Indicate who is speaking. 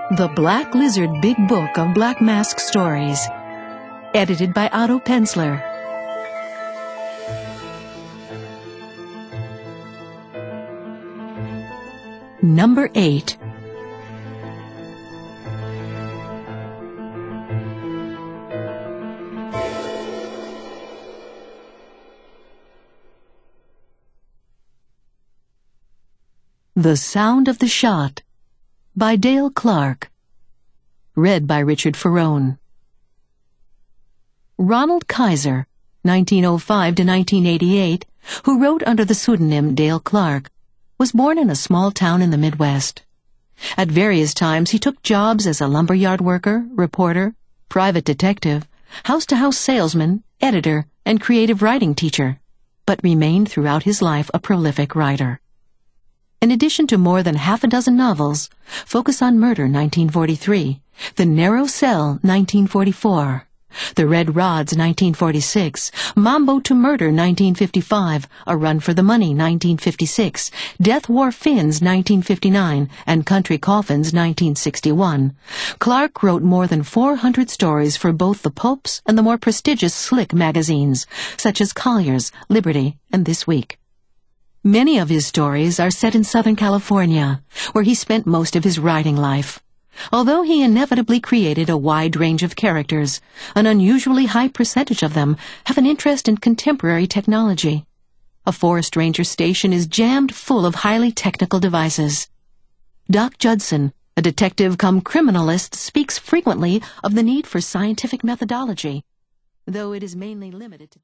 Speaker 1: The Black Lizard Big Book of Black Mask Stories. Edited by Otto Penzler. Number 8. The Sound of the Shot by Dale Clark. Read by Richard Ferrone. Ronald Kaiser, 1905 to 1988, who wrote under the pseudonym Dale Clark, was born in a small town in the Midwest. At various times he took jobs as a lumberyard worker, reporter, private detective, house-to-house salesman, editor, and creative writing teacher, but remained throughout his life a prolific writer. In addition to more than half a dozen novels, Focus on Murder, 1943, The Narrow Cell, 1944, The Red Rods, 1946, Mambo to Murder, 1955, A Run for the Money, 1956, Death Wore Fins, 1959, and Country Coffins, 1961, Clark wrote more than 400 stories for both the pulps and the more prestigious Slick magazines, such as Collier's, Liberty, and This Week. Many of his stories are set in Southern California, where he spent most of his writing life. Although he inevitably created a wide range of characters, an unusually high percentage of them have an interest in contemporary technology. A forest ranger station is jammed full of highly technical devices. Doc Judson, a detective-cum-criminalist, speaks frequently of the need for scientific methodology, though it is mainly limited to